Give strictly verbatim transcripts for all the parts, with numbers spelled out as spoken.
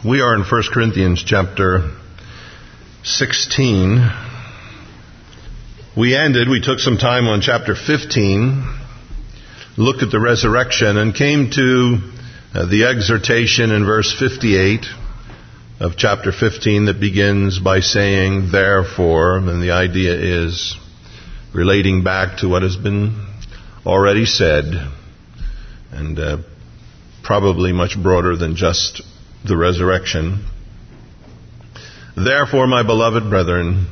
We are in First Corinthians chapter sixteen. We ended, we took some time on chapter fifteen, looked at the resurrection, and came to uh, the exhortation in verse fifty-eight of chapter fifteen that begins by saying, therefore, and the idea is relating back to what has been already said, and uh, probably much broader than just the resurrection. Therefore, my beloved brethren,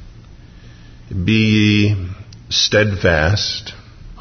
be ye steadfast,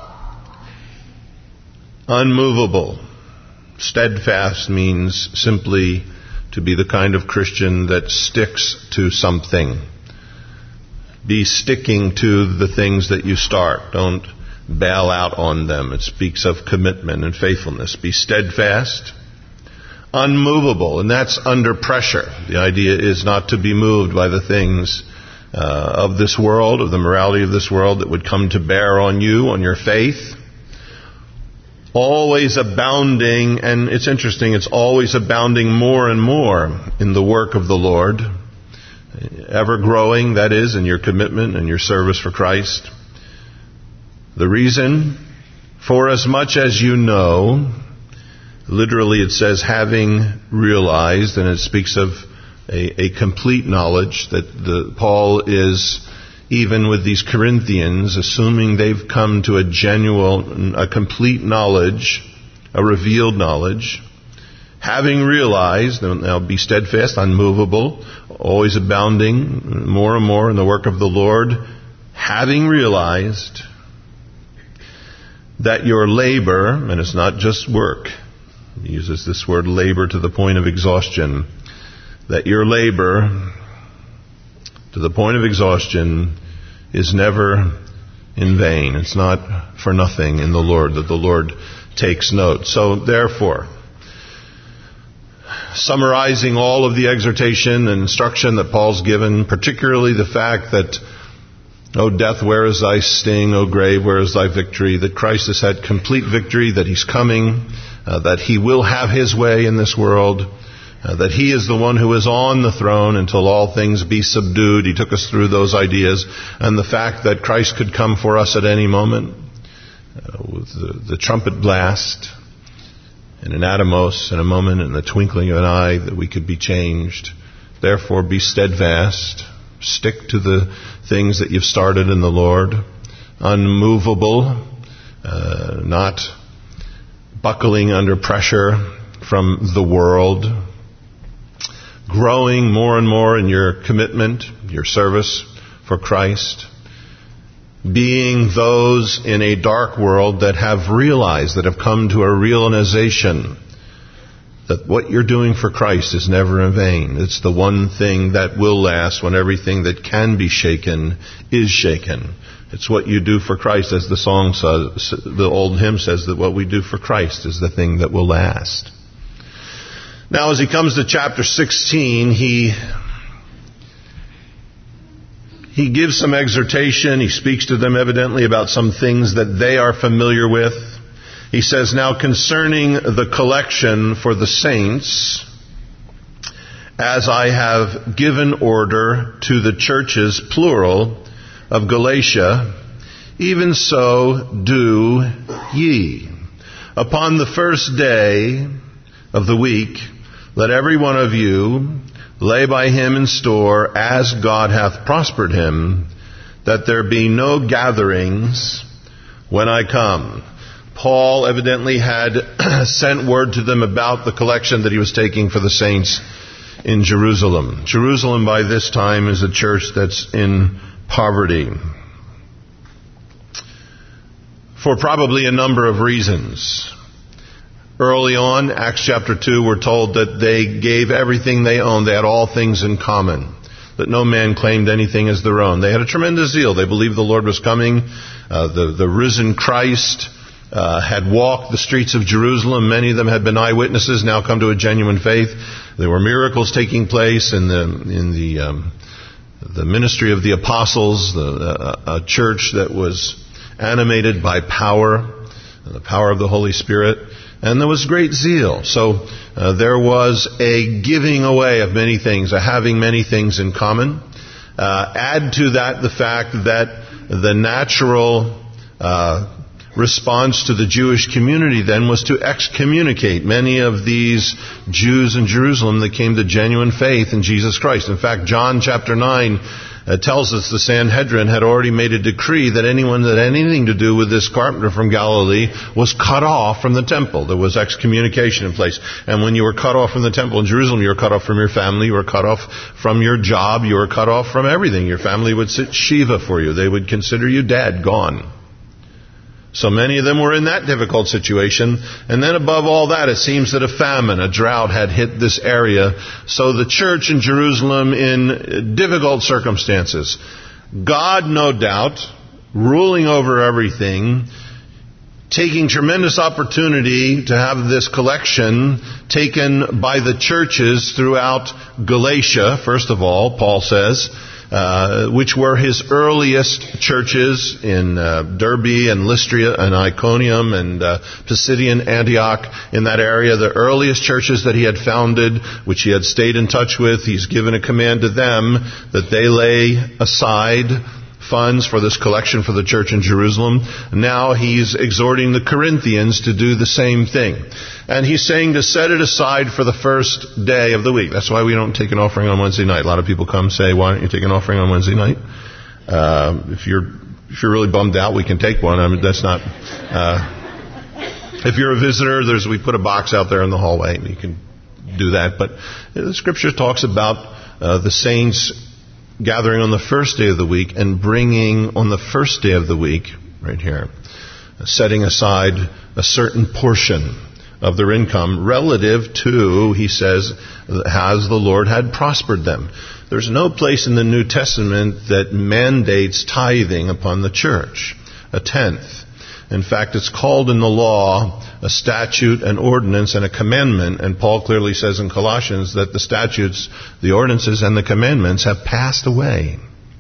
unmovable. Steadfast means simply to be the kind of Christian that sticks to something. Be sticking to the things that you start. Don't bail out on them. It speaks of commitment and faithfulness. Be steadfast, unmovable, and that's under pressure. The idea is not to be moved by the things uh, of this world, of the morality of this world that would come to bear on you, on your faith. Always abounding, and it's interesting, it's always abounding more and more in the work of the Lord. Ever growing, that is, in your commitment and your service for Christ. The reason, for as much as you know, literally it says having realized, and it speaks of a, a complete knowledge that the, Paul is, even with these Corinthians, assuming they've come to a genuine, a complete knowledge, a revealed knowledge. Having realized, now be steadfast, unmovable, always abounding more and more in the work of the Lord. Having realized that your labor, and it's not just work, he uses this word labor to the point of exhaustion, that your labor to the point of exhaustion is never in vain. It's not for nothing in the Lord, that the Lord takes note. So therefore, summarizing all of the exhortation and instruction that Paul's given, particularly the fact that, O death, where is thy sting? O grave, where is thy victory? That Christ has had complete victory, that He's coming, uh, that He will have His way in this world, uh, that He is the one who is on the throne until all things be subdued. He took us through those ideas. And the fact that Christ could come for us at any moment, uh, with the, the trumpet blast, in an atomos, in a moment, in the twinkling of an eye, that we could be changed. Therefore, be steadfast. Stick to the things that you've started in the Lord. Unmovable, uh, not buckling under pressure from the world. Growing more and more in your commitment, your service for Christ. Being those in a dark world that have realized, that have come to a realization that what you're doing for Christ is never in vain. It's the one thing that will last when everything that can be shaken is shaken. It's what you do for Christ, as the song says, the old hymn says, that what we do for Christ is the thing that will last. Now, as he comes to chapter sixteen, he he gives some exhortation. He speaks to them evidently about some things that they are familiar with. He says, now concerning the collection for the saints, as I have given order to the churches, plural, of Galatia, even so do ye. Upon the first day of the week, let every one of you lay by him in store, as God hath prospered him, that there be no gatherings when I come. Paul evidently had sent word to them about the collection that he was taking for the saints in Jerusalem. Jerusalem by this time is a church that's in poverty, for probably a number of reasons. Early on, Acts chapter two, we're told that they gave everything they owned. They had all things in common, that no man claimed anything as their own. They had a tremendous zeal. They believed the Lord was coming. Uh, the, the risen Christ Uh, had walked the streets of Jerusalem. Many of them had been eyewitnesses, now come to a genuine faith. There were miracles taking place in the in the um, the ministry of the apostles, the, uh, a church that was animated by power, the power of the Holy Spirit. And there was great zeal. So uh, there was a giving away of many things, a having many things in common. Uh, add to that the fact that the natural uh, response to the Jewish community then was to excommunicate many of these Jews in Jerusalem that came to genuine faith in Jesus Christ. In fact, John chapter nine uh, tells us the Sanhedrin had already made a decree that anyone that had anything to do with this carpenter from Galilee was cut off from the temple. There was excommunication in place. And when you were cut off from the temple in Jerusalem, you were cut off from your family, you were cut off from your job, you were cut off from everything. Your family would sit Shiva for you. They would consider you dead, gone. So many of them were in that difficult situation. And then above all that, it seems that a famine, a drought had hit this area. So the church in Jerusalem in difficult circumstances. God, no doubt, ruling over everything, taking tremendous opportunity to have this collection taken by the churches throughout Galatia, first of all, Paul says, Uh, which were his earliest churches in uh, Derbe and Lystra and Iconium and uh, Pisidian Antioch, in that area, the earliest churches that he had founded, which he had stayed in touch with. He's given a command to them that they lay aside funds for this collection for the church in Jerusalem. Now he's exhorting the Corinthians to do the same thing. And he's saying to set it aside for the first day of the week. That's why we don't take an offering on Wednesday night. A lot of people come and say, why don't you take an offering on Wednesday night? Uh, if you're if you're really bummed out, we can take one. I mean, that's not... Uh, if you're a visitor, there's we put a box out there in the hallway, and you can do that. But the Scripture talks about uh, the saints gathering on the first day of the week and bringing on the first day of the week, right here, setting aside a certain portion of their income relative to, he says, as the Lord had prospered them. There's no place in the New Testament that mandates tithing upon the church, a tenth. In fact, it's called in the law a statute, an ordinance, and a commandment. And Paul clearly says in Colossians that the statutes, the ordinances, and the commandments have passed away.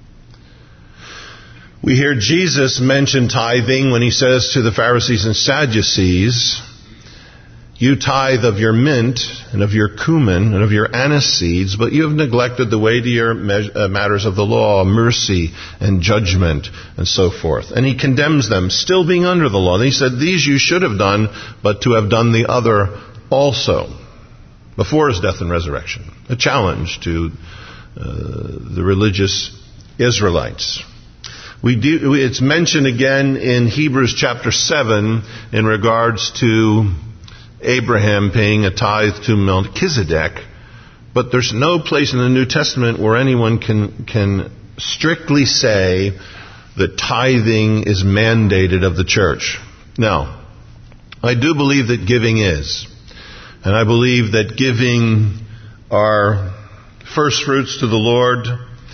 We hear Jesus mention tithing when he says to the Pharisees and Sadducees, you tithe of your mint and of your cumin and of your anise seeds, but you have neglected the weightier matters of the law, mercy and judgment and so forth. And he condemns them, still being under the law. And he said, these you should have done, but to have done the other also, before his death and resurrection. A challenge to uh, the religious Israelites. We do, it's mentioned again in Hebrews chapter seven in regards to Abraham paying a tithe to Melchizedek, but there's no place in the New Testament where anyone can can strictly say that tithing is mandated of the church. Now, I do believe that giving is. And I believe that giving our first fruits to the Lord.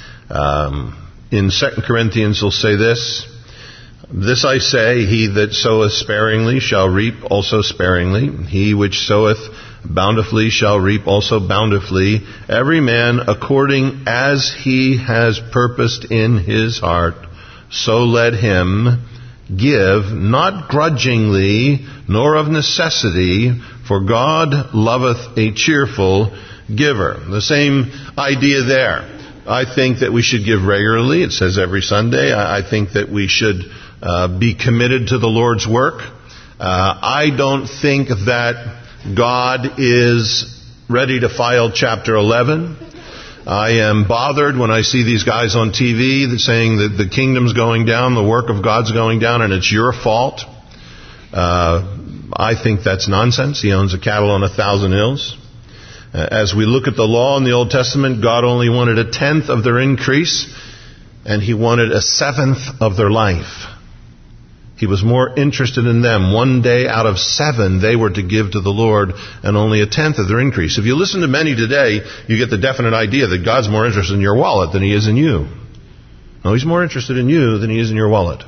Um, in Second Corinthians, he'll say this, this I say, he that soweth sparingly shall reap also sparingly. He which soweth bountifully shall reap also bountifully. Every man according as he has purposed in his heart, so let him give, not grudgingly, nor of necessity, for God loveth a cheerful giver. The same idea there. I think that we should give regularly. It says every Sunday. I think that we should Uh, be committed to the Lord's work. Uh, I don't think that God is ready to file chapter eleven. I am bothered when I see these guys on T V that saying that the kingdom's going down, the work of God's going down, and it's your fault. Uh, I think that's nonsense. He owns a cattle on a thousand hills. Uh, as we look at the law in the Old Testament, God only wanted a tenth of their increase, and He wanted a seventh of their life. He was more interested in them. One day out of seven they were to give to the Lord, and only a tenth of their increase. If you listen to many today, you get the definite idea that God's more interested in your wallet than He is in you. No, He's more interested in you than He is in your wallet.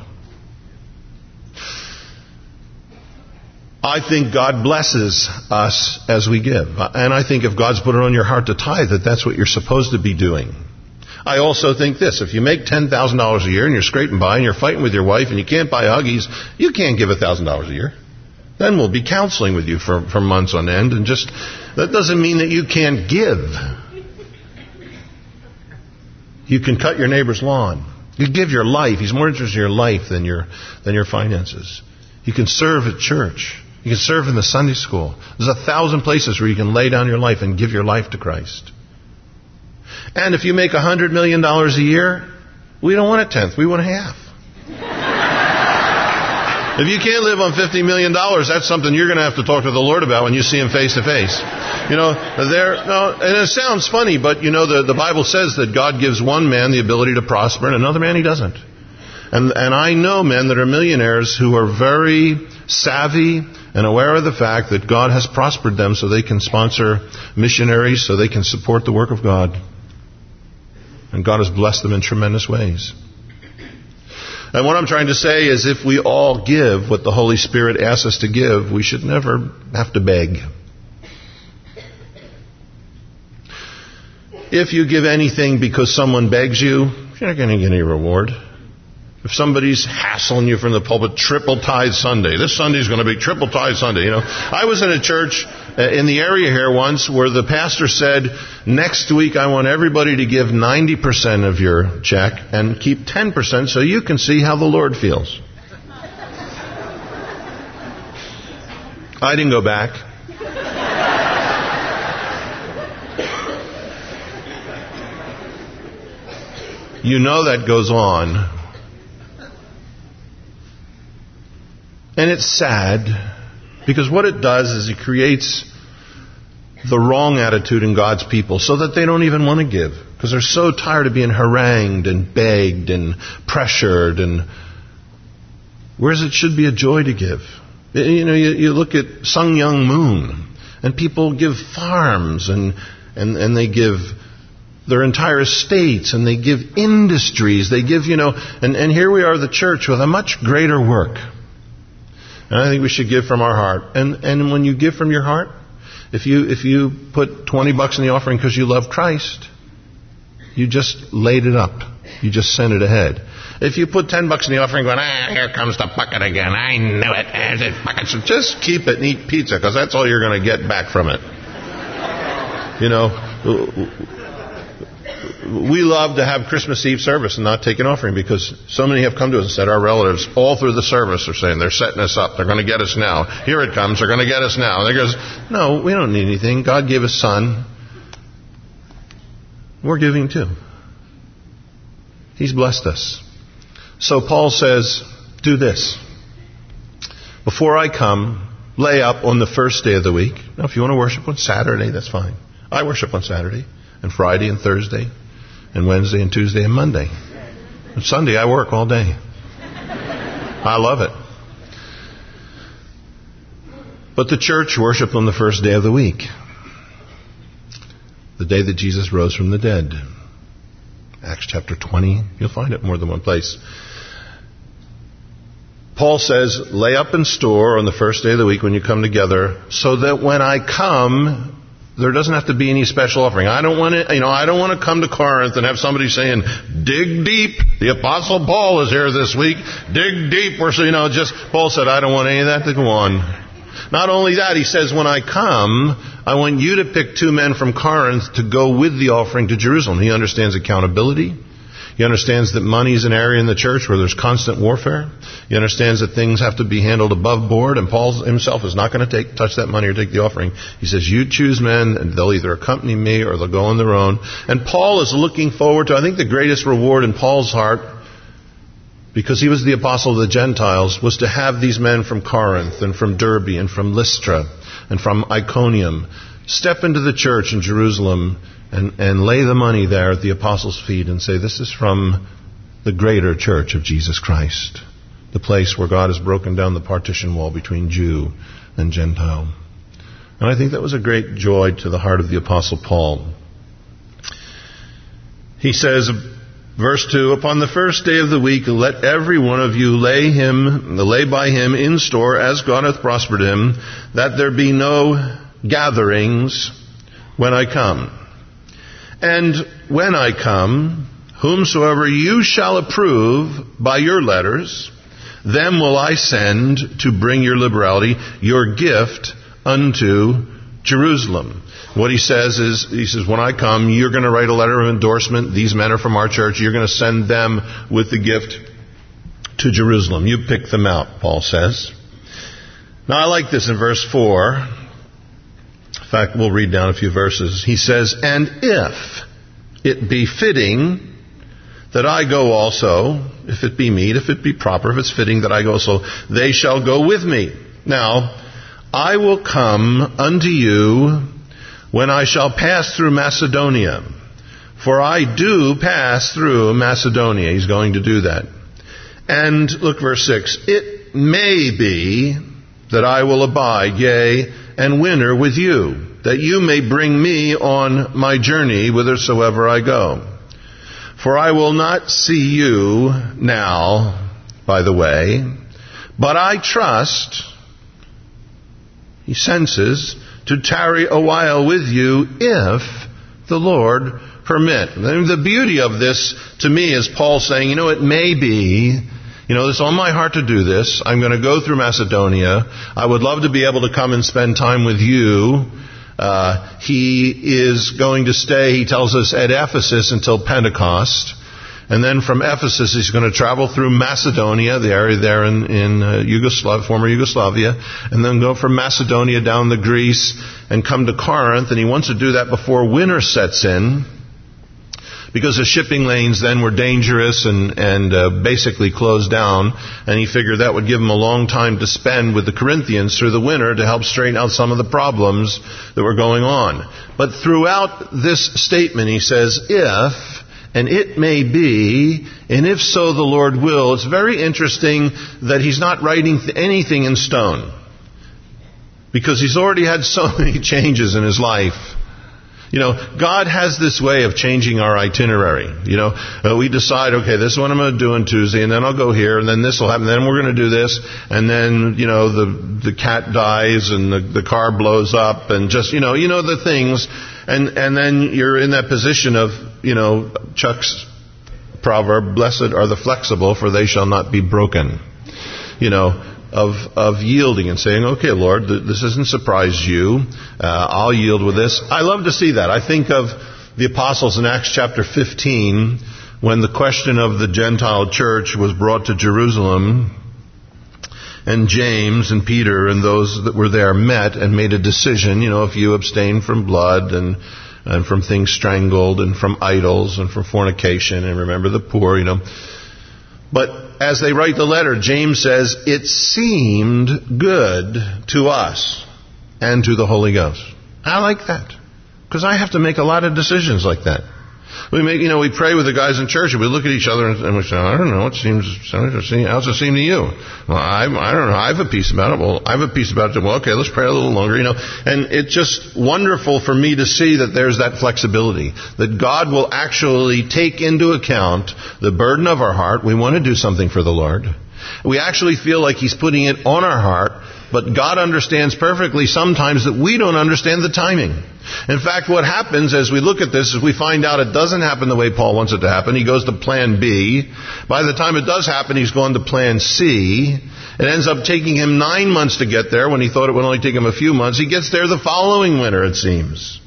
I think God blesses us as we give. And I think if God's put it on your heart to tithe, that that's what you're supposed to be doing. I also think this, if you make ten thousand dollars a year and you're scraping by and you're fighting with your wife and you can't buy Huggies, you can't give one thousand dollars a year. Then we'll be counseling with you for, for months on end. And just, that doesn't mean that you can't give. You can cut your neighbor's lawn. You give your life. He's more interested in your life than your, than your finances. You can serve at church. You can serve in the Sunday school. There's a thousand places where you can lay down your life and give your life to Christ. And if you make a hundred million dollars a year, we don't want a tenth. We want a half. If you can't live on fifty million dollars, that's something you're going to have to talk to the Lord about when you see Him face to face. You know, there, no, and it sounds funny, but you know, the, the Bible says that God gives one man the ability to prosper and another man He doesn't. And, and I know men that are millionaires who are very savvy and aware of the fact that God has prospered them so they can sponsor missionaries, so they can support the work of God. And God has blessed them in tremendous ways. And what I'm trying to say is if we all give what the Holy Spirit asks us to give, we should never have to beg. If you give anything because someone begs you, you're not going to get any reward. If somebody's hassling you from the pulpit, triple tithe Sunday. This Sunday's going to be triple tithe Sunday. You know, I was in a church in the area here once where the pastor said, next week I want everybody to give ninety percent of your check and keep ten percent so you can see how the Lord feels. I didn't go back. You know that goes on. And it's sad because what it does is it creates the wrong attitude in God's people so that they don't even want to give because they're so tired of being harangued and begged and pressured. And whereas it should be a joy to give. You know, you, you look at Sun Myung Moon and people give farms and, and, and they give their entire estates and they give industries. They give, you know, and, and here we are, the church, with a much greater work. And I think we should give from our heart. And and when you give from your heart, if you if you put twenty bucks in the offering because you love Christ, you just laid it up. You just sent it ahead. If you put ten bucks in the offering going, ah, here comes the bucket again. I knew it. There's a bucket. So just keep it and eat pizza because that's all you're going to get back from it. You know, we love to have Christmas Eve service and not take an offering because so many have come to us and said, our relatives all through the service are saying they're setting us up. They're going to get us now. Here it comes. They're going to get us now. And they goes, no, we don't need anything. God gave His Son. We're giving too. He's blessed us. So Paul says, do this. Before I come, lay up on the first day of the week. Now, if you want to worship on Saturday, that's fine. I worship on Saturday and Friday and Thursday and Wednesday and Tuesday and Monday. And Sunday I work all day. I love it. But the church worshiped on the first day of the week. The day that Jesus rose from the dead. Acts chapter twenty. You'll find it more than one place. Paul says, lay up in store on the first day of the week when you come together, so that when I come, there doesn't have to be any special offering. I don't want to, you know, I don't want to come to Corinth and have somebody saying, dig deep. The Apostle Paul is here this week. Dig deep. Or so, you know, just, Paul said, I don't want any of that to go on. Not only that, he says, when I come, I want you to pick two men from Corinth to go with the offering to Jerusalem. He understands accountability. He understands that money is an area in the church where there's constant warfare. He understands that things have to be handled above board, and Paul himself is not going to take touch that money or take the offering. He says, you choose men, and they'll either accompany me or they'll go on their own. And Paul is looking forward to, I think the greatest reward in Paul's heart, because he was the apostle of the Gentiles, was to have these men from Corinth and from Derbe and from Lystra and from Iconium step into the church in Jerusalem and, and lay the money there at the apostles' feet and say, this is from the greater church of Jesus Christ, the place where God has broken down the partition wall between Jew and Gentile. And I think that was a great joy to the heart of the apostle Paul. He says, verse two, upon the first day of the week, let every one of you lay him, lay by him in store as God hath prospered him, that there be no gatherings when I come. And when I come, whomsoever you shall approve by your letters, them will I send to bring your liberality, your gift unto Jerusalem. What he says is, he says, when I come, you're going to write a letter of endorsement. These men are from our church. You're going to send them with the gift to Jerusalem. You pick them out, Paul says. Now I like this in verse four. In fact, we'll read down a few verses. He says, and if it be fitting that I go also, if it be meet, if it be proper, if it's fitting that I go also, they shall go with me. Now, I will come unto you when I shall pass through Macedonia. For I do pass through Macedonia. He's going to do that. And look, verse six. It may be that I will abide, yea, and winter with you, that you may bring me on my journey whithersoever I go. For I will not see you now, by the way, but I trust, he senses, to tarry a while with you if the Lord permit. And the beauty of this to me is Paul saying, you know, it may be, you know, it's on my heart to do this. I'm going to go through Macedonia. I would love to be able to come and spend time with you. Uh, he is going to stay, he tells us, at Ephesus until Pentecost. And then from Ephesus, he's going to travel through Macedonia, the area there in, in uh, Yugoslav, former Yugoslavia, and then go from Macedonia down to Greece and come to Corinth. And he wants to do that before winter sets in, because the shipping lanes then were dangerous and, and uh, basically closed down. And he figured that would give him a long time to spend with the Corinthians through the winter to help straighten out some of the problems that were going on. But throughout this statement, he says, if, and it may be, and if so the Lord will. It's very interesting that he's not writing anything in stone, because he's already had so many changes in his life. You know, God has this way of changing our itinerary. You know, uh, we decide, okay, this is what I'm going to do on Tuesday, and then I'll go here, and then this will happen, then we're going to do this, and then, you know, the the cat dies, and the, the car blows up, and just, you know, you know the things, and, and then you're in that position of, you know, Chuck's proverb, blessed are the flexible, for they shall not be broken. You know, of of yielding and saying, okay, Lord, th- this doesn't surprise you. Uh, I'll yield with this. I love to see that. I think of the apostles in Acts chapter fifteen, when the question of the Gentile church was brought to Jerusalem, and James and Peter and those that were there met and made a decision. You know, if you abstain from blood and and from things strangled and from idols and from fornication, and remember the poor, you know. But as they write the letter, James says, it seemed good to us and to the Holy Ghost. I like that, because I have to make a lot of decisions like that. We make, you know, we pray with the guys in church, and we look at each other and we say, I don't know, it seems, how's it seem to you? Well, I, I don't know, I have a peace about it. Well, I have a peace about it. Well, okay, let's pray a little longer, you know. And it's just wonderful for me to see that there's that flexibility, that God will actually take into account the burden of our heart. We want to do something for the Lord. We actually feel like He's putting it on our heart, but God understands perfectly sometimes that we don't understand the timing. In fact, what happens as we look at this is we find out it doesn't happen the way Paul wants it to happen. He goes to plan B. By the time it does happen, he's gone to plan C. It ends up taking him nine months to get there when he thought it would only take him a few months. He gets there the following winter, it seems.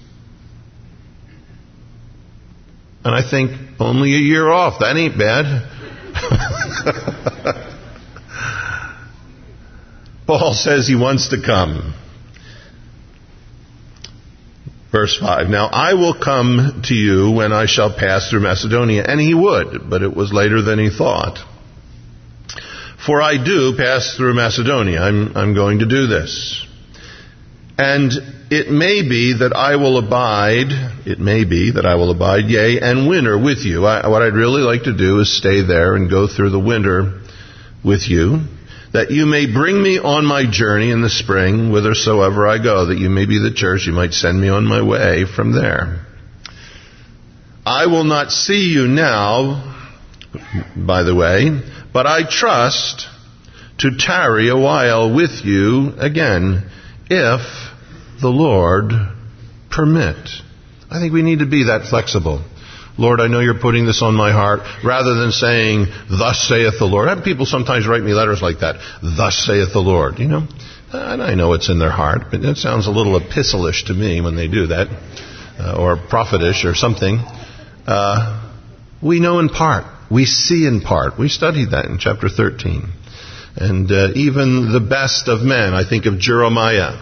And I think, only a year off. That ain't bad. Paul says he wants to come. Verse five, now I will come to you when I shall pass through Macedonia. And he would, but it was later than he thought. For I do pass through Macedonia. I'm, I'm going to do this. And it may be that I will abide, it may be that I will abide, yea, and winter with you. I, what I'd really like to do is stay there and go through the winter with you, that you may bring me on my journey in the spring, whithersoever I go, that you may be the church, you might send me on my way from there. I will not see you now, by the way, but I trust to tarry a while with you again, if the Lord permit. I think we need to be that flexible. Lord, I know you're putting this on my heart, rather than saying, thus saith the Lord. I have people sometimes write me letters like that, thus saith the Lord, you know. And I know it's in their heart, but it sounds a little epistolish to me when they do that, uh, or prophetish or something. Uh, we know in part. We see in part. We studied that in chapter thirteen. And uh, even the best of men, I think of Jeremiah,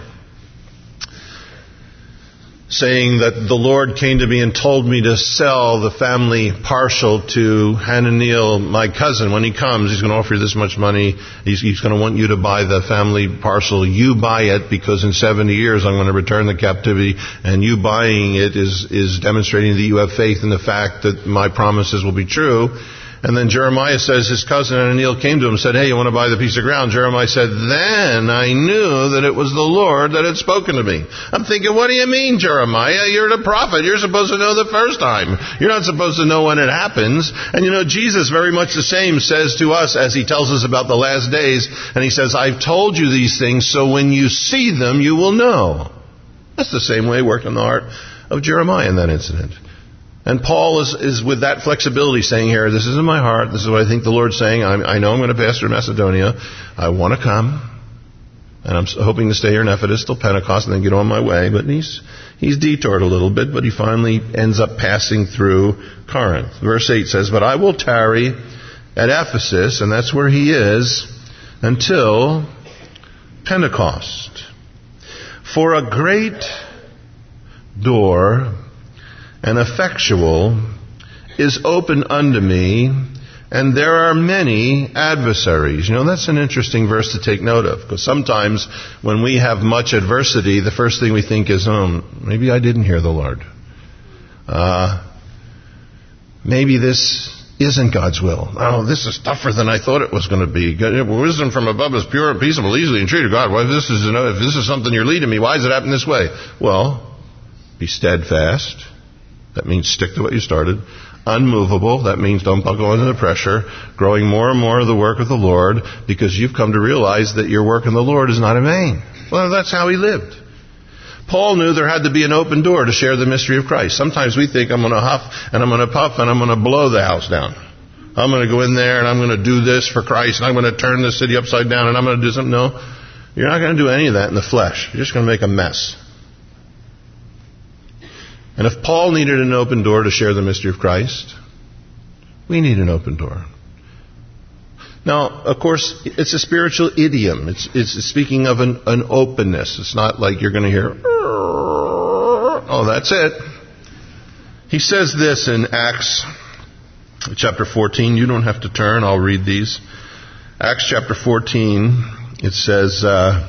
saying that the Lord came to me and told me to sell the family partial to Hananiel, my cousin. When he comes, he's going to offer you this much money. He's, he's going to want you to buy the family parcel. You buy it because in seventy years I'm going to return the captivity, and you buying it is, is demonstrating that you have faith in the fact that my promises will be true. And then Jeremiah says his cousin Hananiel came to him and said, hey, you want to buy the piece of ground? Jeremiah said, then I knew that it was the Lord that had spoken to me. I'm thinking, what do you mean, Jeremiah? You're the prophet. You're supposed to know the first time. You're not supposed to know when it happens. And you know, Jesus, very much the same, says to us as he tells us about the last days, and he says, I've told you these things, so when you see them, you will know. That's the same way it worked in the heart of Jeremiah in that incident. And Paul is, is with that flexibility saying here, this is in my heart, this is what I think the Lord's saying, I'm, I know I'm going to pastor in Macedonia, I want to come, and I'm hoping to stay here in Ephesus till Pentecost and then get on my way, but he's, he's detoured a little bit, but he finally ends up passing through Corinth. Verse eight says, but I will tarry at Ephesus, and that's where he is, until Pentecost. For a great door and effectual is open unto me, and there are many adversaries. You know, that's an interesting verse to take note of, because sometimes when we have much adversity, the first thing we think is, oh, maybe I didn't hear the Lord. Uh, maybe this isn't God's will. Oh, this is tougher than I thought it was going to be. Wisdom from above is pure and peaceable, easily entreated. God, well, if this is, you know, if this is something you're leading me, why does it happen this way? Well, be steadfast. That means stick to what you started. Unmovable. That means don't buckle under the pressure. Growing more and more of the work of the Lord, because you've come to realize that your work in the Lord is not in vain. Well, that's how he lived. Paul knew there had to be an open door to share the mystery of Christ. Sometimes we think I'm going to huff and I'm going to puff and I'm going to blow the house down. I'm going to go in there and I'm going to do this for Christ and I'm going to turn the city upside down and I'm going to do something. No, you're not going to do any of that in the flesh. You're just going to make a mess. And if Paul needed an open door to share the mystery of Christ, we need an open door. Now, of course, it's a spiritual idiom. It's, it's speaking of an, an openness. It's not like you're going to hear, oh, that's it. He says this in Acts chapter fourteen. You don't have to turn. I'll read these. Acts chapter fourteen, it says, uh,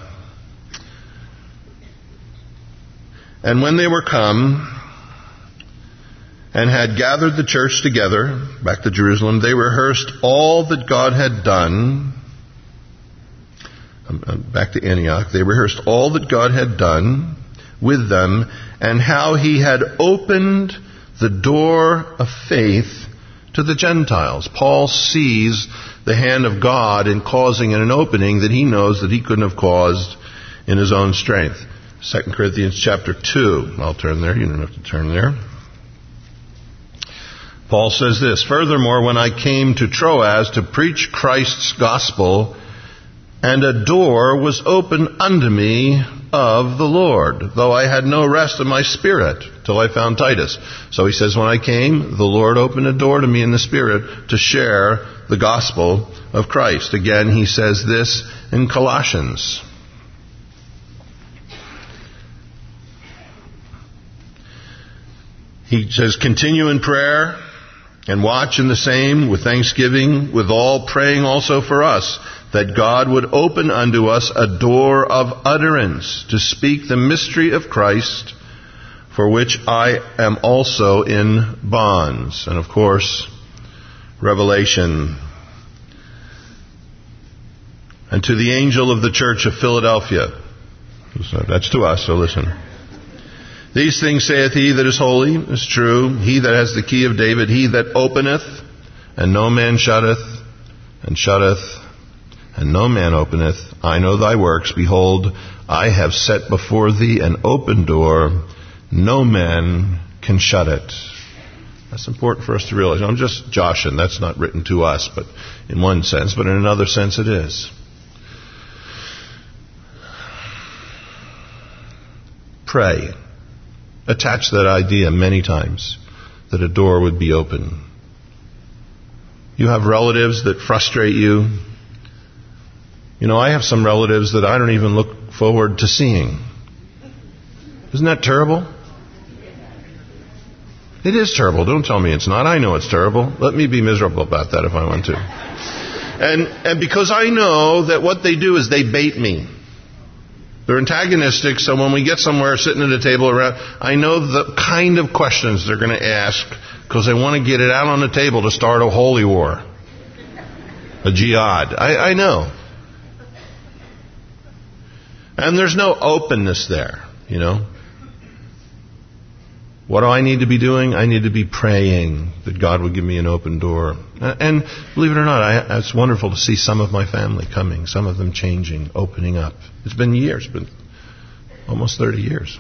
and when they were come and had gathered the church together, back to Jerusalem, they rehearsed all that God had done. Back to Antioch. They rehearsed all that God had done with them, and how he had opened the door of faith to the Gentiles. Paul sees the hand of God in causing an opening that he knows that he couldn't have caused in his own strength. Second Corinthians chapter two. I'll turn there. You don't have to turn there. Paul says this, furthermore, when I came to Troas to preach Christ's gospel, and a door was opened unto me of the Lord, though I had no rest in my spirit till I found Titus. So he says, when I came, the Lord opened a door to me in the spirit to share the gospel of Christ. Again, he says this in Colossians. He says, continue in prayer and watch in the same with thanksgiving, with all praying also for us, that God would open unto us a door of utterance to speak the mystery of Christ, for which I am also in bonds. And of course, Revelation. And to the angel of the church of Philadelphia. That's to us, so listen. These things saith he that is holy, is true, he that has the key of David, he that openeth, and no man shutteth, and shutteth, and no man openeth. I know thy works. Behold, I have set before thee an open door. No man can shut it. That's important for us to realize. I'm just joshing. That's not written to us, but in one sense, but in another sense it is. Pray. Attach that idea many times, that a door would be open. You have relatives that frustrate you. You know, I have some relatives that I don't even look forward to seeing. Isn't that terrible? It is terrible. Don't tell me it's not. I know it's terrible. Let me be miserable about that if I want to. And and because I know that what they do is they bait me. They're antagonistic, so when we get somewhere sitting at a table around, I know the kind of questions they're going to ask because they want to get it out on the table to start a holy war. A jihad. I, I know. And there's no openness there, you know. What do I need to be doing? I need to be praying that God would give me an open door. And believe it or not, I, it's wonderful to see some of my family coming, some of them changing, opening up. It's been years, been almost thirty years.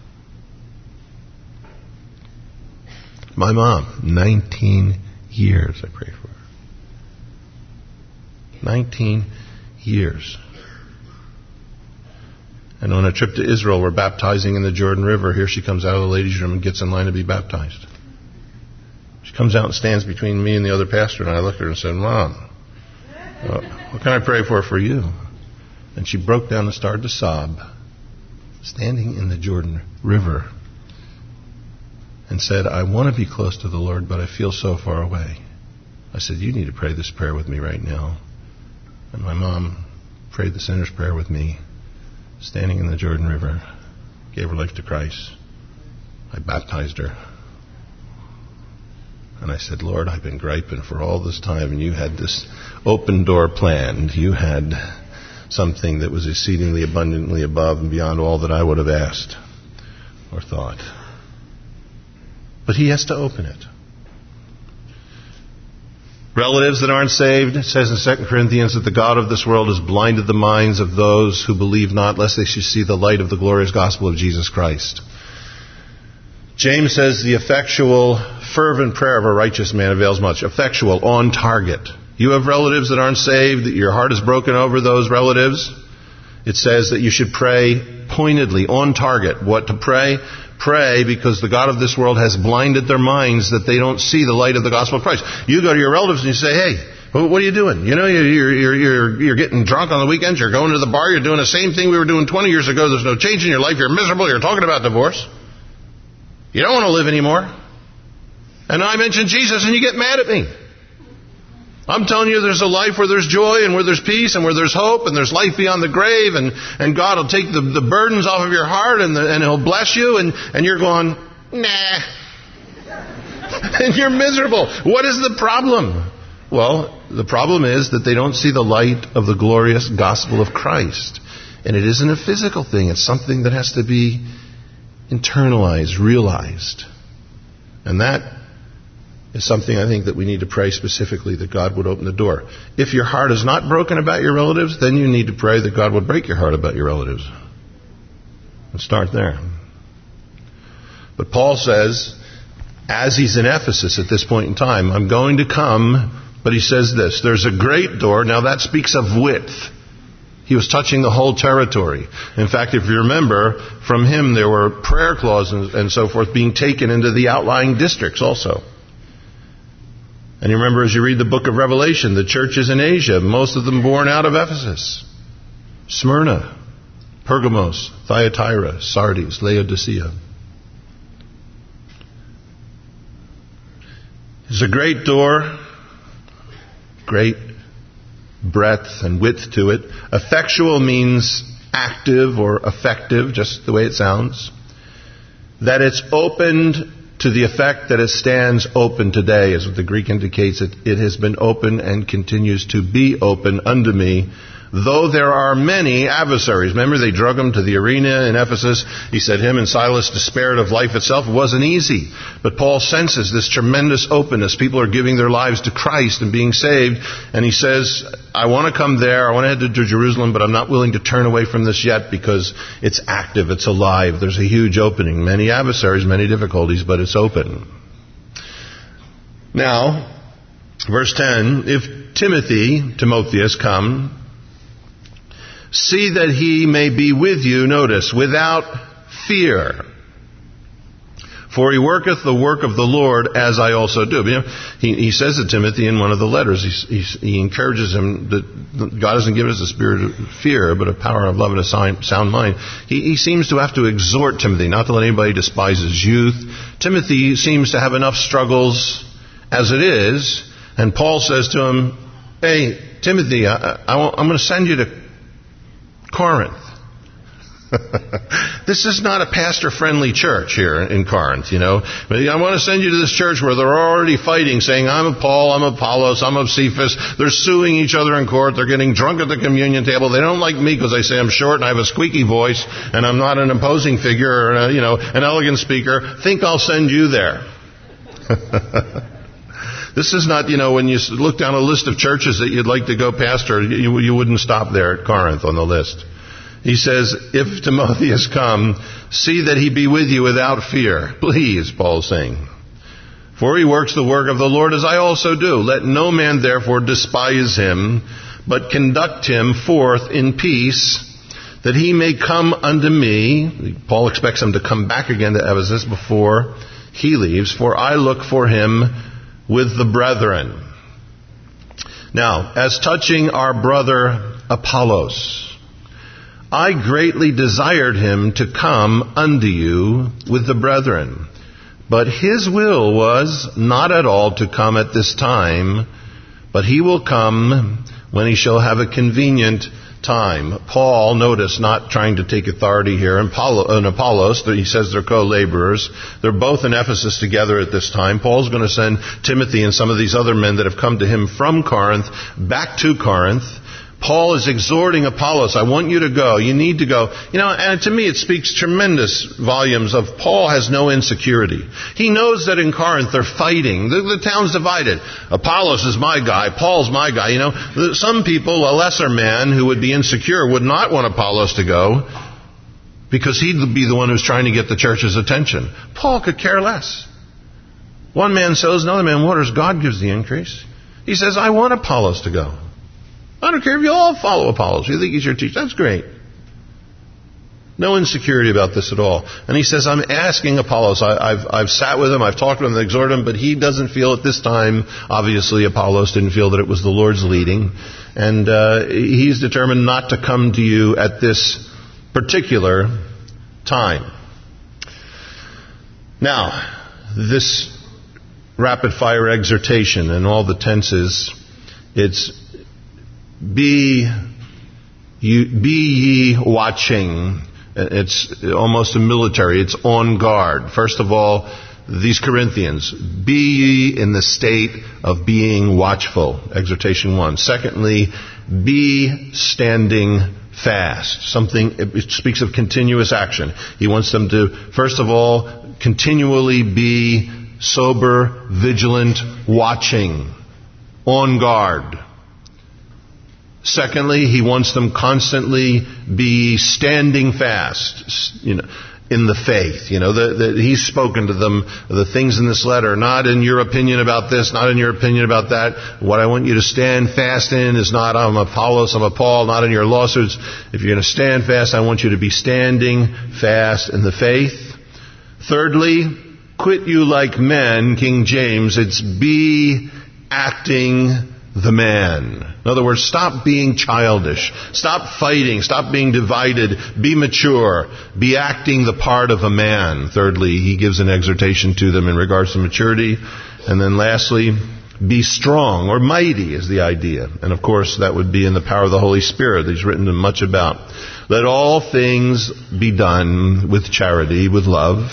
My mom, nineteen years I prayed for her. nineteen years. And on a trip to Israel, we're baptizing in the Jordan River. Here she comes out of the ladies' room and gets in line to be baptized. She comes out and stands between me and the other pastor, and I looked at her and said, Mom, what can I pray for for you? And she broke down and started to sob, standing in the Jordan River, and said, I want to be close to the Lord, but I feel so far away. I said, you need to pray this prayer with me right now. And my mom prayed the sinner's prayer with me, standing in the Jordan River, gave her life to Christ. I baptized her. And I said, Lord, I've been griping for all this time, and you had this open door planned. You had something that was exceedingly abundantly above and beyond all that I would have asked or thought. But he has to open it. Relatives that aren't saved, it says in Second Corinthians that the God of this world has blinded the minds of those who believe not, lest they should see the light of the glorious gospel of Jesus Christ. James says the effectual, fervent prayer of a righteous man avails much. Effectual, on target. You have relatives that aren't saved, that your heart is broken over those relatives. It says that you should pray pointedly, on target. What to pray? Pray because the God of this world has blinded their minds that they don't see the light of the gospel of Christ. You go to your relatives and you say, hey, what are you doing? You know, you're, you're, you're, you're getting drunk on the weekends, you're going to the bar, you're doing the same thing we were doing twenty years ago, there's no change in your life, you're miserable, you're talking about divorce. You don't want to live anymore. And I mention Jesus and you get mad at me. I'm telling you there's a life where there's joy and where there's peace and where there's hope and there's life beyond the grave, and, and God will take the, the burdens off of your heart and, the, and He'll bless you, and, and you're going, nah. And you're miserable. What is the problem? Well, the problem is that they don't see the light of the glorious gospel of Christ. And it isn't a physical thing. It's something that has to be internalized, realized. And that is something I think that we need to pray specifically that God would open the door. If your heart is not broken about your relatives, then you need to pray that God would break your heart about your relatives. And start there. But Paul says, as he's in Ephesus at this point in time, I'm going to come, but he says this, there's a great door. Now that speaks of width. He was touching the whole territory. In fact, if you remember, from him there were prayer clauses and so forth being taken into the outlying districts also. And you remember as you read the book of Revelation, the churches in Asia, most of them born out of Ephesus. Smyrna, Pergamos, Thyatira, Sardis, Laodicea. There's a great door, great breadth and width to it. Effectual means active or effective, just the way it sounds. That it's opened to the effect that it stands open today, is what the Greek indicates. It, it has been open and continues to be open unto me, though there are many adversaries. Remember, they drug him to the arena in Ephesus. He said him and Silas despaired of life itself. It wasn't easy. But Paul senses this tremendous openness. People are giving their lives to Christ and being saved. And he says, I want to come there. I want to head to Jerusalem, but I'm not willing to turn away from this yet because it's active. It's alive. There's a huge opening. Many adversaries, many difficulties, but it's open. Now, verse ten, if Timothy, Timotheus, come, see that he may be with you, notice, without fear. For he worketh the work of the Lord, as I also do. You know, he, he says to Timothy in one of the letters, he, he, he encourages him that God doesn't give us a spirit of fear, but a power of love and a sound mind. He, he seems to have to exhort Timothy, not to let anybody despise his youth. Timothy seems to have enough struggles as it is, and Paul says to him, hey, Timothy, I, I, I'm going to send you to Corinth. This is not a pastor-friendly church here in Corinth, you know. But I want to send you to this church where they're already fighting, saying, I'm of Paul, I'm of Apollos, I'm of Cephas. They're suing each other in court. They're getting drunk at the communion table. They don't like me because they say I'm short and I have a squeaky voice and I'm not an imposing figure or, a, you know, an elegant speaker. Think I'll send you there. This is not, you know, when you look down a list of churches that you'd like to go pastor, you, you wouldn't stop there at Corinth on the list. He says, if Timotheus come, see that he be with you without fear. Please, Paul's saying. For he works the work of the Lord as I also do. Let no man therefore despise him, but conduct him forth in peace, that he may come unto me. Paul expects him to come back again to Ephesus before he leaves. For I look for him with the brethren. Now, as touching our brother Apollos, I greatly desired him to come unto you with the brethren. But his will was not at all to come at this time, but he will come when he shall have a convenient time. Paul, notice, not trying to take authority here. And Apollos, he says they're co-laborers. They're both in Ephesus together at this time. Paul's going to send Timothy and some of these other men that have come to him from Corinth back to Corinth. Paul is exhorting Apollos, I want you to go. You need to go. You know, and to me it speaks tremendous volumes of Paul has no insecurity. He knows that in Corinth they're fighting. The, the town's divided. Apollos is my guy. Paul's my guy. You know, some people, a lesser man who would be insecure, would not want Apollos to go because he'd be the one who's trying to get the church's attention. Paul could care less. One man sows, another man waters. God gives the increase. He says, I want Apollos to go. I don't care if you all follow Apollos. You think he's your teacher. That's great. No insecurity about this at all. And he says, I'm asking Apollos. I, I've, I've sat with him. I've talked to him and exhorted him. But he doesn't feel at this time, obviously Apollos didn't feel that it was the Lord's leading. And uh, he's determined not to come to you at this particular time. Now, this rapid fire exhortation and all the tenses, it's Be you, be ye watching. It's almost a military. It's on guard. First of all, these Corinthians, be ye in the state of being watchful. Exhortation one. Secondly, be standing fast. Something, it speaks of continuous action. He wants them to, first of all, continually be sober, vigilant, watching, on guard. Secondly, he wants them constantly be standing fast, you know, in the faith. You know, the, the, he's spoken to them, the things in this letter, not in your opinion about this, not in your opinion about that. What I want you to stand fast in is not I'm Apollos, I'm a Paul, not in your lawsuits. If you're going to stand fast, I want you to be standing fast in the faith. Thirdly, quit you like men, King James, it's be acting the man. In other words, stop being childish. Stop fighting. Stop being divided. Be mature. Be acting the part of a man. Thirdly, he gives an exhortation to them in regards to maturity. And then lastly, be strong or mighty is the idea. And of course, that would be in the power of the Holy Spirit that he's written much about. Let all things be done with charity, with love.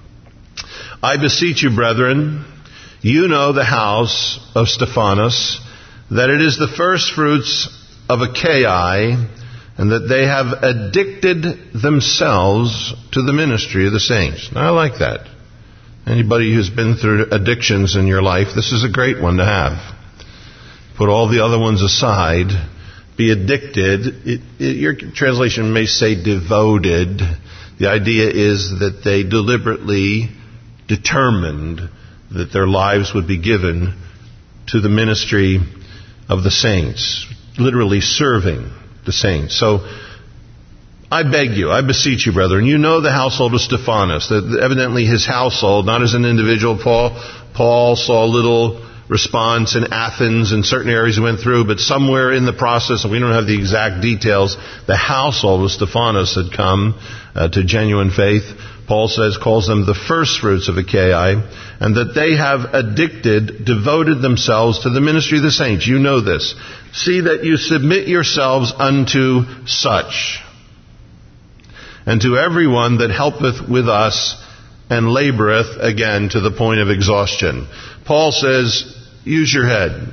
I beseech you, brethren, you know the house of Stephanas, that it is the first fruits of Achaia, and that they have addicted themselves to the ministry of the saints. Now, I like that. Anybody who's been through addictions in your life, this is a great one to have. Put all the other ones aside. Be addicted. It, it, your translation may say devoted. The idea is that they deliberately determined that their lives would be given to the ministry of the saints, literally serving the saints. So I beg you, I beseech you, brethren, you know the household of Stephanas, that evidently his household, not as an individual, Paul, Paul saw little response in Athens and certain areas he went through, but somewhere in the process, and we don't have the exact details, the household of Stephanas had come uh, to genuine faith. Paul says, calls them the first fruits of Achaia, and that they have addicted, devoted themselves to the ministry of the saints. You know this. See that you submit yourselves unto such, and to everyone that helpeth with us and laboreth, again, to the point of exhaustion. Paul says, use your head.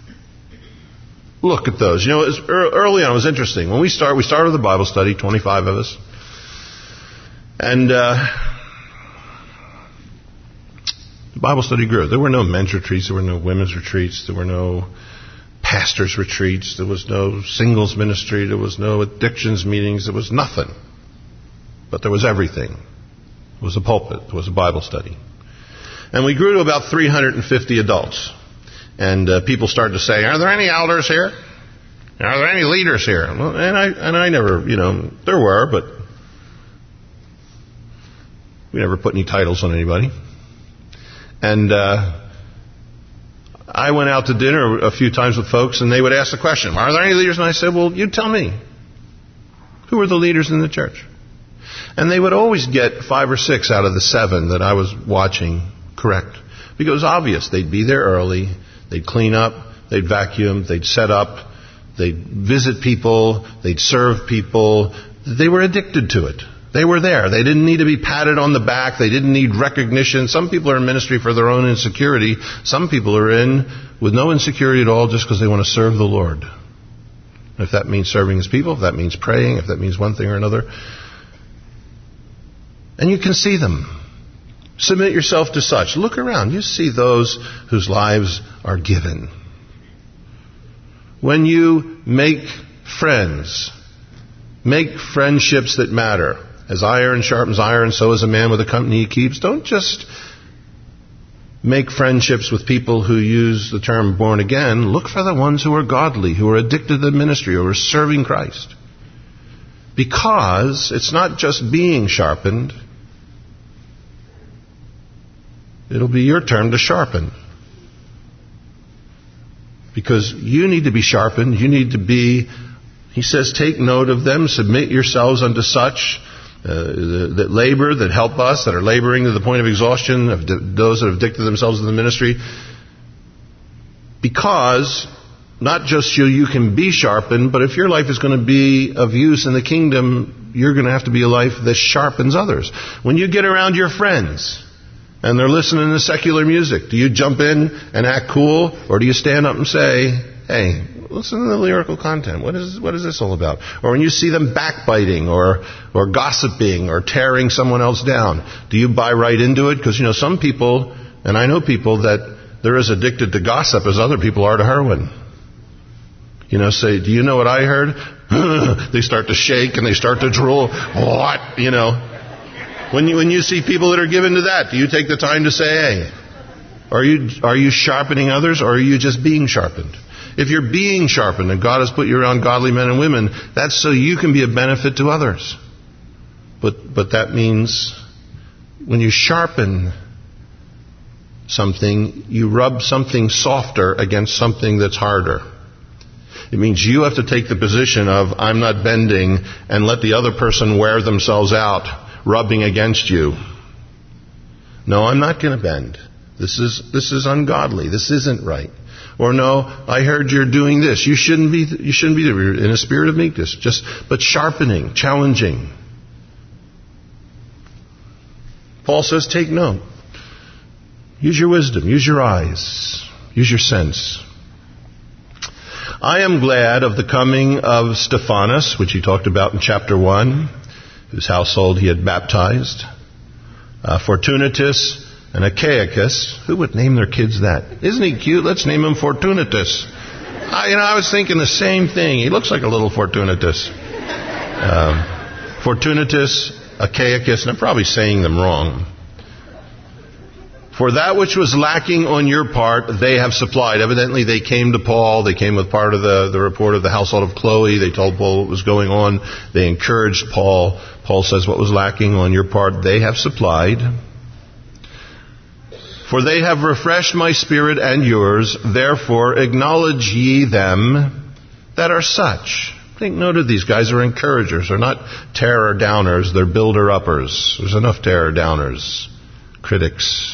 Look at those. You know, it was early on, it was interesting. When we start, we started with a Bible study, twenty-five of us. And uh, the Bible study grew. There were no men's retreats. There were no women's retreats. There were no pastors' retreats. There was no singles ministry. There was no addictions meetings. There was nothing. But there was everything. There was a pulpit. There was a Bible study. And we grew to about three hundred fifty adults. And uh, people started to say, are there any elders here? Are there any leaders here? Well, and I and I never, you know, there were, but we never put any titles on anybody. And uh, I went out to dinner a few times with folks, and they would ask the question, are there any leaders? And I said, well, you tell me. Who are the leaders in the church? And they would always get five or six out of the seven that I was watching correct. Because it was obvious. They'd be there early. They'd clean up. They'd vacuum. They'd set up. They'd visit people. They'd serve people. They were addicted to it. They were there. They didn't need to be patted on the back. They didn't need recognition. Some people are in ministry for their own insecurity. Some people are in with no insecurity at all just because they want to serve the Lord. If that means serving His people, if that means praying, if that means one thing or another. And you can see them. Submit yourself to such. Look around. You see those whose lives are given. When you make friends, make friendships that matter. As iron sharpens iron, so is a man with the company he keeps. Don't just make friendships with people who use the term born again. Look for the ones who are godly, who are addicted to the ministry, who are serving Christ. Because it's not just being sharpened. It'll be your turn to sharpen. Because you need to be sharpened. You need to be, he says, take note of them, submit yourselves unto such uh, that labor, that help us, that are laboring to the point of exhaustion, of those that have addicted themselves to the ministry. Because not just you, you can be sharpened, but if your life is going to be of use in the kingdom, you're going to have to be a life that sharpens others. When you get around your friends, and they're listening to secular music, do you jump in and act cool? Or do you stand up and say, hey, listen to the lyrical content. What is what is this all about? Or when you see them backbiting or or gossiping or tearing someone else down, do you buy right into it? Because, you know, some people, and I know people that they're as addicted to gossip as other people are to heroin. You know, say, do you know what I heard? They start to shake and they start to drool. What? You know. When you, when you see people that are given to that, do you take the time to say, hey, are you, are you sharpening others, or are you just being sharpened? If you're being sharpened and God has put you around godly men and women, that's so you can be a benefit to others. But, but that means when you sharpen something, you rub something softer against something that's harder. It means you have to take the position of, I'm not bending, and let the other person wear themselves out, rubbing against you. No, I'm not going to bend. This is this is ungodly. This isn't right. Or no, I heard you're doing this. You shouldn't be. You shouldn't be in a spirit of meekness. Just but sharpening, challenging. Paul says, take note. Use your wisdom. Use your eyes. Use your sense. I am glad of the coming of Stephanas, which he talked about in chapter one. Whose household he had baptized, uh, Fortunatus and Achaicus. Who would name their kids that? Isn't he cute? Let's name him Fortunatus. I, you know, I was thinking the same thing. He looks like a little Fortunatus. Um, Fortunatus, Achaicus, and I'm probably saying them wrong. For that which was lacking on your part, they have supplied. Evidently, they came to Paul. They came with part of the, the report of the household of Chloe. They told Paul what was going on. They encouraged Paul. Paul says, what was lacking on your part, they have supplied. For they have refreshed my spirit and yours. Therefore, acknowledge ye them that are such. Take note of these guys are encouragers. They're not terror downers. They're builder uppers. There's enough terror downers. Critics.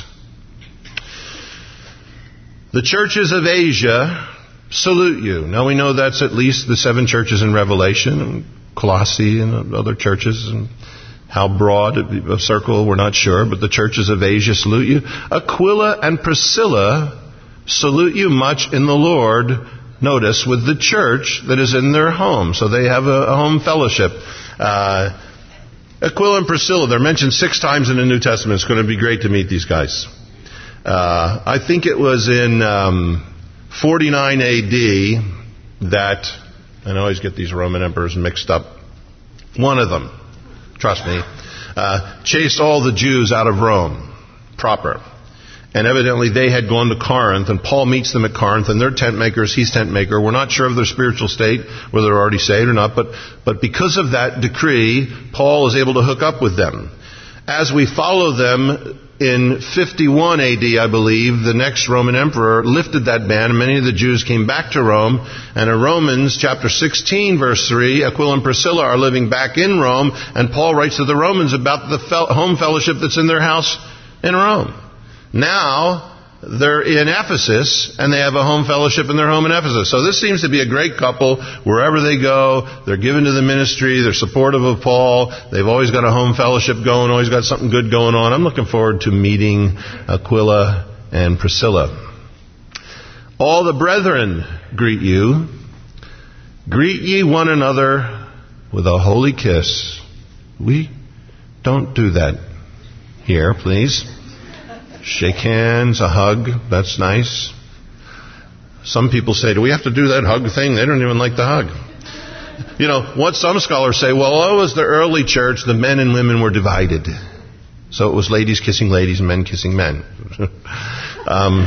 The churches of Asia salute you. Now we know that's at least the seven churches in Revelation, and Colossae and other churches, and how broad a circle, we're not sure, but the churches of Asia salute you. Aquila and Priscilla salute you much in the Lord. Notice, with the church that is in their home. So they have a, a home fellowship. Uh, Aquila and Priscilla, they're mentioned six times in the New Testament. It's going to be great to meet these guys. Uh, I think it was in um, forty-nine A D that, and I always get these Roman emperors mixed up, one of them, trust me, uh, chased all the Jews out of Rome proper. And evidently they had gone to Corinth, and Paul meets them at Corinth, and they're tent makers, he's tent maker. We're not sure of their spiritual state, whether they're already saved or not, but, but because of that decree, Paul is able to hook up with them. As we follow them, in fifty-one A D, I believe, the next Roman emperor lifted that ban, and many of the Jews came back to Rome. And in Romans chapter sixteen, verse three, Aquila and Priscilla are living back in Rome, and Paul writes to the Romans about the fel- home fellowship that's in their house in Rome. Now, they're in Ephesus, and they have a home fellowship in their home in Ephesus. So this seems to be a great couple. Wherever they go, they're given to the ministry. They're supportive of Paul. They've always got a home fellowship going, always got something good going on. I'm looking forward to meeting Aquila and Priscilla. All the brethren greet you. Greet ye one another with a holy kiss. We don't do that here, please. Shake hands, a hug, that's nice. Some people say, do we have to do that hug thing? They don't even like the hug. You know, what some scholars say, well, oh, it was the early church, the men and women were divided. So it was ladies kissing ladies and men kissing men. um,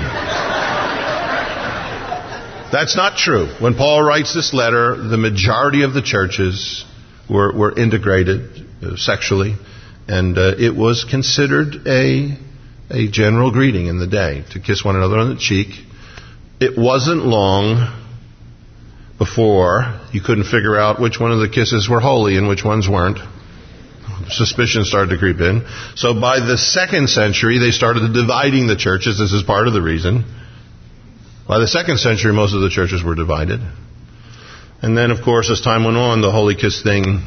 that's not true. When Paul writes this letter, the majority of the churches were, were integrated uh, sexually, and uh, it was considered a... a general greeting in the day, to kiss one another on the cheek. It wasn't long before you couldn't figure out which one of the kisses were holy and which ones weren't. Suspicion started to creep in. So by the second century, they started dividing the churches. This is part of the reason. By the second century, most of the churches were divided. And then, of course, as time went on, the holy kiss thing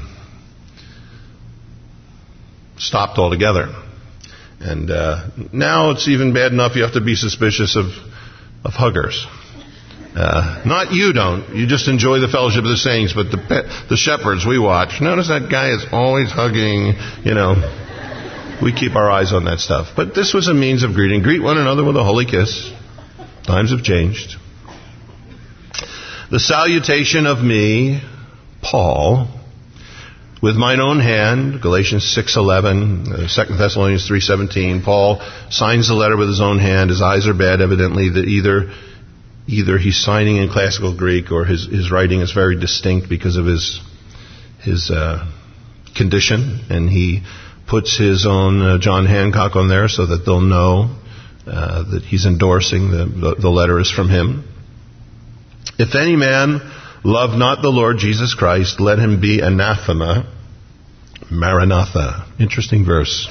stopped altogether. And uh, now it's even bad enough you have to be suspicious of of huggers. Uh, not you don't. You just enjoy the fellowship of the saints, but the pe- the shepherds we watch. Notice that guy is always hugging, you know. We keep our eyes on that stuff. But this was a means of greeting. Greet one another with a holy kiss. Times have changed. The salutation of me, Paul, with mine own hand, Galatians six eleven, uh, Second Thessalonians three seventeen, Paul signs the letter with his own hand. His eyes are bad, evidently, that either either he's signing in classical Greek or his, his writing is very distinct because of his his uh, condition. And he puts his own uh, John Hancock on there so that they'll know uh, that he's endorsing the, the, the letter is from him. If any man love not the Lord Jesus Christ, let him be anathema. Maranatha. Interesting verse.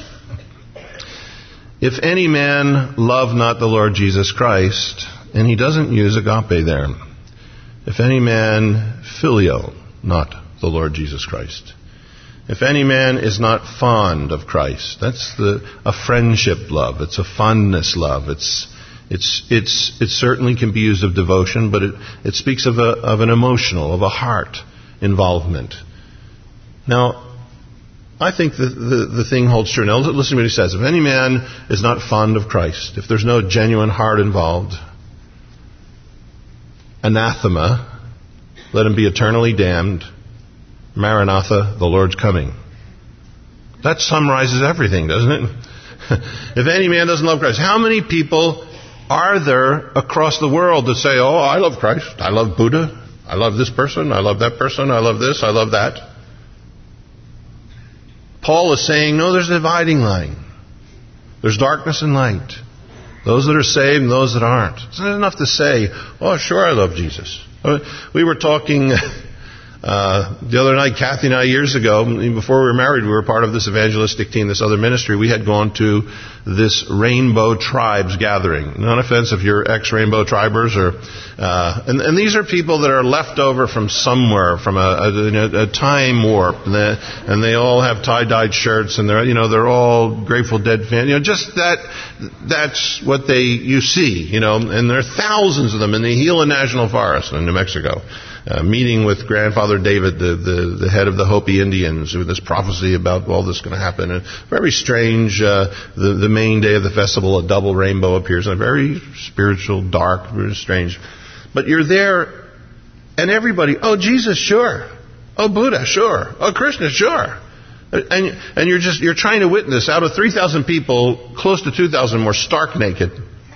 If any man love not the Lord Jesus Christ, and he doesn't use agape there. If any man filio not the Lord Jesus Christ. If any man is not fond of Christ, that's the a friendship love. It's a fondness love. It's It's it's it certainly can be used of devotion, but it, it speaks of a of an emotional, of a heart involvement. Now, I think the, the, the thing holds true. Now, listen to what he says. If any man is not fond of Christ, if there's no genuine heart involved, anathema, let him be eternally damned. Maranatha, the Lord's coming. That summarizes everything, doesn't it? If any man doesn't love Christ, how many people are there across the world that say, oh, I love Christ, I love Buddha, I love this person, I love that person, I love this, I love that? Paul is saying, no, there's a dividing line. There's darkness and light. Those that are saved and those that aren't. It's not enough to say, oh, sure, I love Jesus. We were talking uh, the other night, Kathy and I, years ago, before we were married, we were part of this evangelistic team, this other ministry. We had gone to this Rainbow Tribes gathering. No offense if you're ex-Rainbow Tribers, or uh, and, and these are people that are left over from somewhere, from a, a, a time warp, and they, and they all have tie-dyed shirts, and they're you know they're all Grateful Dead fans. You know, just that that's what they you see. You know, and there are thousands of them in the Gila National Forest in New Mexico. Uh, meeting with Grandfather David, the, the, the head of the Hopi Indians, with this prophecy about all this going to happen. And very strange. Uh, the, the main day of the festival, a double rainbow appears. And a very spiritual, dark, very strange. But you're there, and everybody, oh, Jesus, sure. Oh, Buddha, sure. Oh, Krishna, sure. And and you're just you're trying to witness. Out of three thousand people, close to two thousand were stark naked.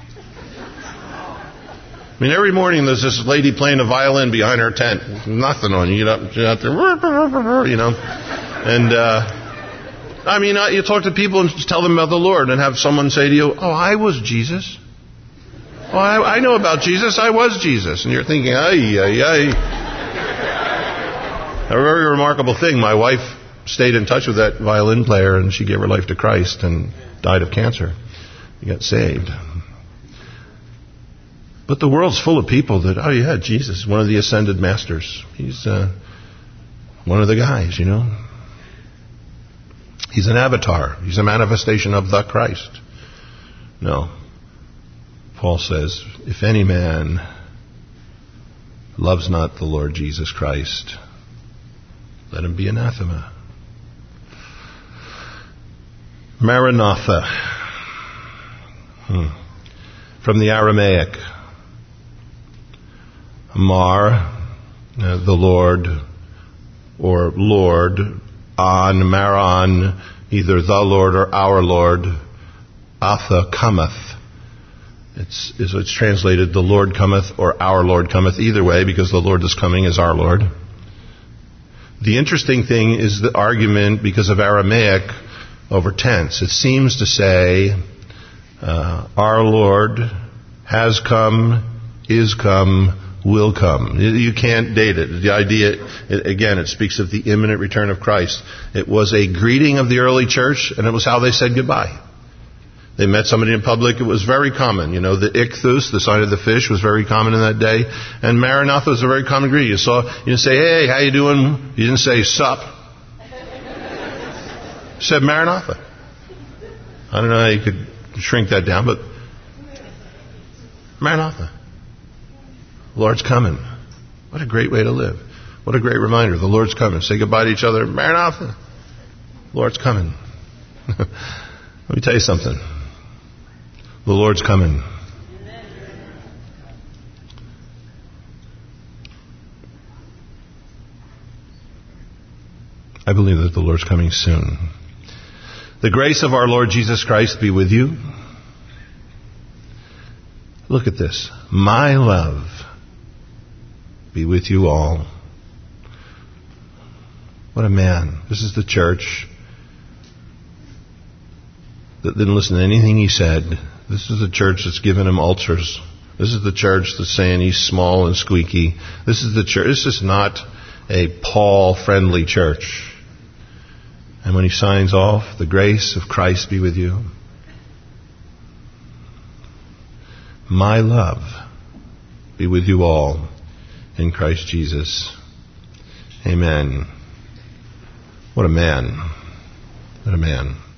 I mean, every morning there's this lady playing a violin behind her tent. There's nothing on. You get up, you're out there, you know. And, uh, I mean, you talk to people and tell them about the Lord and have someone say to you, oh, I was Jesus. Oh, I, I know about Jesus. I was Jesus. And you're thinking, ay, ay, ay. A very remarkable thing. My wife stayed in touch with that violin player, and she gave her life to Christ and died of cancer. She got saved. But the world's full of people that, oh yeah, Jesus, one of the ascended masters. He's uh, one of the guys, you know. He's an avatar. He's a manifestation of the Christ. No. Paul says, if any man loves not the Lord Jesus Christ, let him be anathema. Maranatha. Hmm. From the Aramaic. Mar, uh, the Lord, or Lord, on, Maron, either the Lord or our Lord, Atha cometh. It's, it's translated, the Lord cometh or our Lord cometh, either way, because the Lord that's coming is our Lord. The interesting thing is the argument, because of Aramaic, over tense. It seems to say, uh, our Lord has come, is come, will come. You can't date it. The idea, again, it speaks of the imminent return of Christ. It was a greeting of the early church, and it was how they said goodbye. They met somebody in public. It was very common. You know, the ichthus, the sign of the fish, was very common in that day. And Maranatha was a very common greeting. You saw, you didn't say, hey, how you doing? You didn't say, sup. You said Maranatha. I don't know how you could shrink that down, but Maranatha. The Lord's coming. What a great way to live. What a great reminder. The Lord's coming. Say goodbye to each other. Maranatha. The Lord's coming. Let me tell you something. The Lord's coming. I believe that the Lord's coming soon. The grace of our Lord Jesus Christ be with you. Look at this. My love be with you all. What a man. This is the church that didn't listen to anything he said. This is the church that's given him ulcers. This is the church that's saying he's small and squeaky. This is the church. This is not a Paul-friendly church. And when he signs off, the grace of Christ be with you. My love be with you all in Christ Jesus. Amen. What a man. What a man.